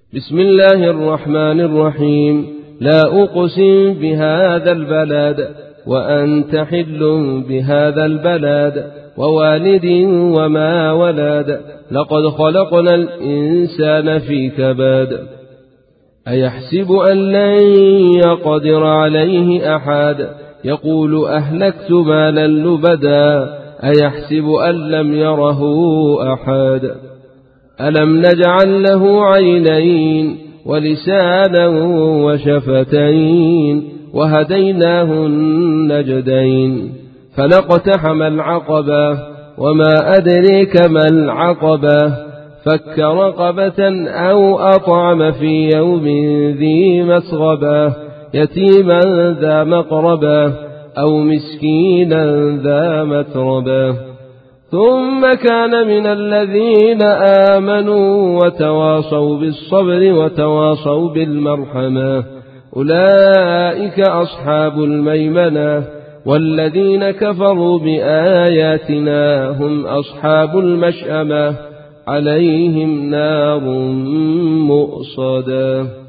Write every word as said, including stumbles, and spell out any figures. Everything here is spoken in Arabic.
بسم الله الرحمن الرحيم. لا أقسم بهذا البلد وأنت حل بهذا البلد ووالد وما ولد لقد خلقنا الإنسان في كبد أيحسب أن لن يقدر عليه أحد يقول أهلكت مالا لبدا أيحسب أن لم يره أحد ألم نجعل له عينين ولسانا وشفتين وهديناه النجدين فلاقتحم العقبة وما أدريك ما العقبة فك رقبة أو أطعم في يوم ذي مسغبة يتيما ذا مقربة أو مسكينا ذا متربة ثم كان من الذين آمنوا وتواصوا بالصبر وتواصوا بالمرحمة أولئك أصحاب الميمنة والذين كفروا بآياتنا هم أصحاب المشأمة عليهم نار مؤصدة.